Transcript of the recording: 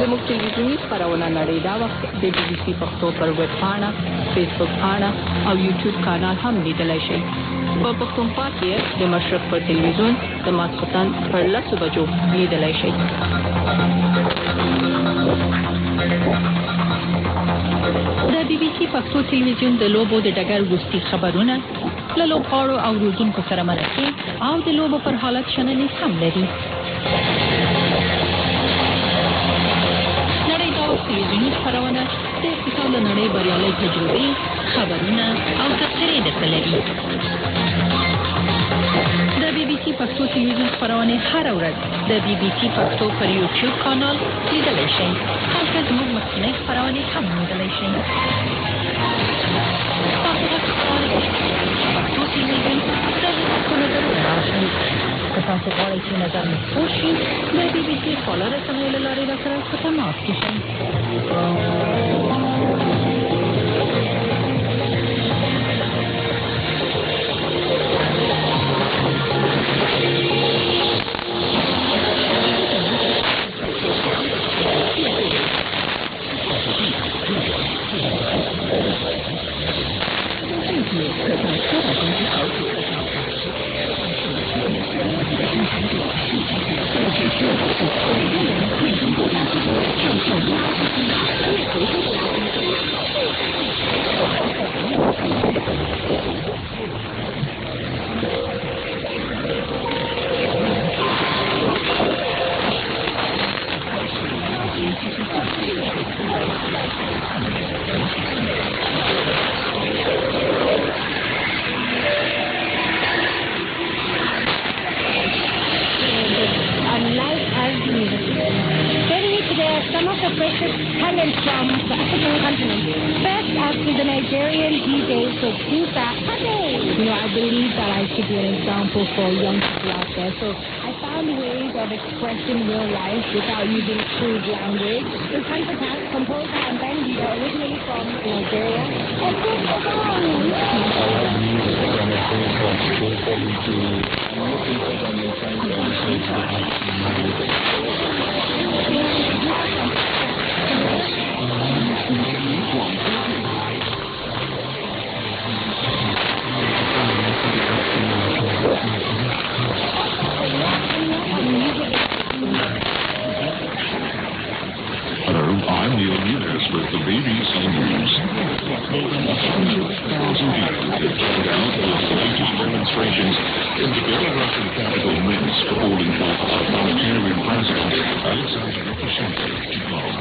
زموږ ټلویزیوني خپرونه نړۍ دا وخت د BBC پښتو پر ویب پاڼه، فیسبوک پاڼه او یوټیوب کانال هم لیدلای شئ. په پښتونخوا کې د مشرق پر ټلویزیون د ماسخوتن پر 10 بجو لیدلای شئ. د BBC پښتو ټلویزیون د لوبو د ډګر وروستي خبرونه، له لوبغاړو او روزونکو سره مرکې او د لوبو پر حالت شننې هم لري. نړۍ دا وخت ټلویزیوني خپرونه د اقتصاد له نړۍ بریالۍ تجربې، خبرونه او تبصرې درته لري. د BBC پښتو ټلویزیون خپرونې هره ورځ د BBC پښتو پر یوټیوب کانال لیدلی شئ. هلته زموږ مخکینۍ خپرونې هم لیدلی شئ. تاسو غږ خپرونه کې پښتو ټلویزیون د خلکو نظرونه راوړئ. که تاسو غواړئ چې نظر مو خپور شي، د BBC خواله رسنیو له لارې راسره په تماس کې شئ. For young people out there. So I found ways of expressing real life without using crude language. The Kantakat, composer and band leader, originally from Nigeria. And I'm Neil Nunes with the BBC News. 100,000 people have turned out for the latest demonstrations in the Belarusian capital Minsk, calling for authoritarian president Alexander Lukashenko to go.